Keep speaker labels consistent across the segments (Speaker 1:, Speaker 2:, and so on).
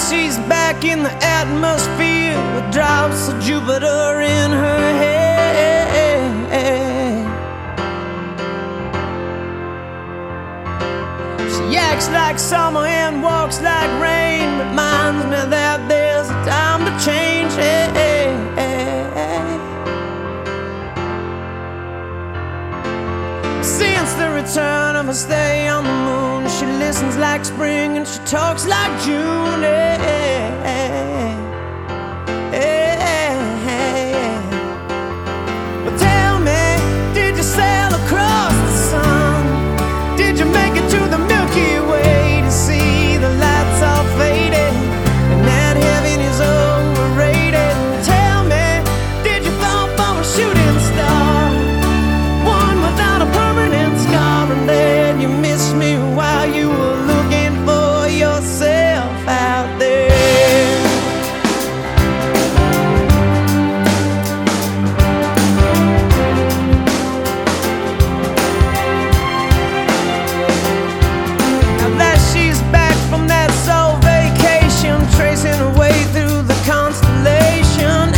Speaker 1: she's back in the atmosphere with drops of Jupiter in her head. She acts like summer and walks like rain, reminds me that there's a time to change. Since the return of her stay on the moon, she listens like spring and she talks like June. Well, tell me, did you sail across the sun? Did you make it to the Milky Way to see the lights all faded and that heaven is overrated? Tell me, did you fall for a shooting star, one without a permanent scar, and then you missed me while you were looking for yourself out there? Now that she's back from that soul vacation, tracing her way through the constellation,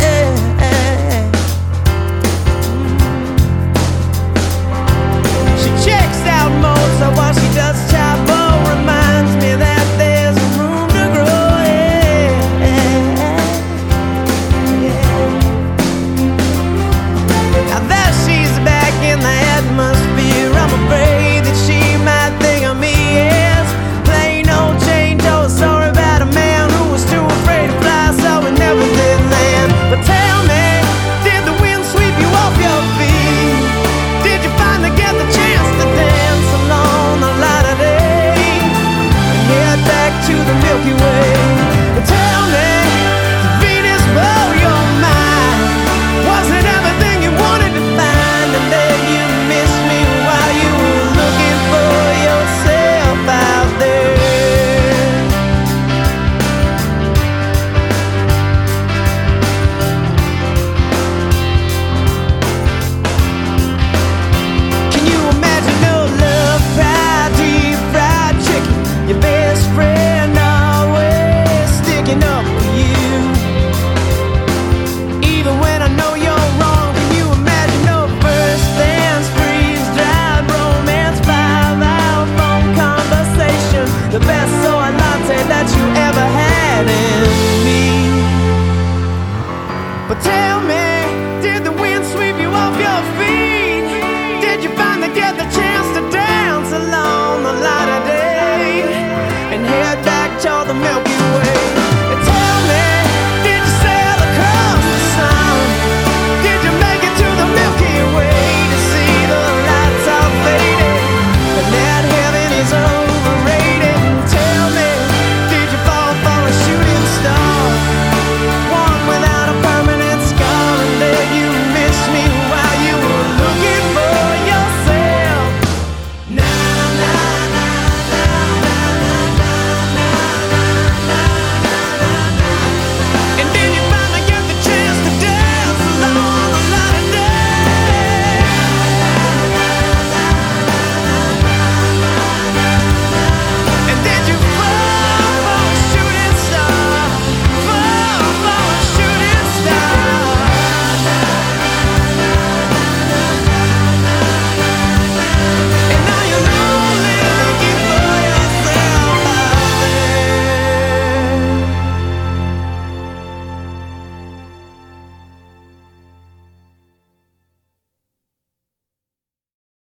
Speaker 1: she checks out Mozart while she does Chavo, reminds me that there's room to grow. Now that she's back in the atmosphere, I'm afraid that she might think of me as plain old Jane Doe, sorry about a man who was too afraid to fly, so he never did land. But tell me, did the wind sweep you off your feet? Did you finally get the chance to dance along the light of day and head back to the Milky Way? But tell me, did Venus blow your mind? Was it everything you wanted to find, and then you missed me while you were looking for yourself out there? Can you imagine no love, fried deep fried chicken, your best friend always sticking up for you, even when I know you're wrong? Can you imagine no first dance, freeze-dried romance, 5-hour phone conversation, the best soy latte that you ever had in me? But tell me,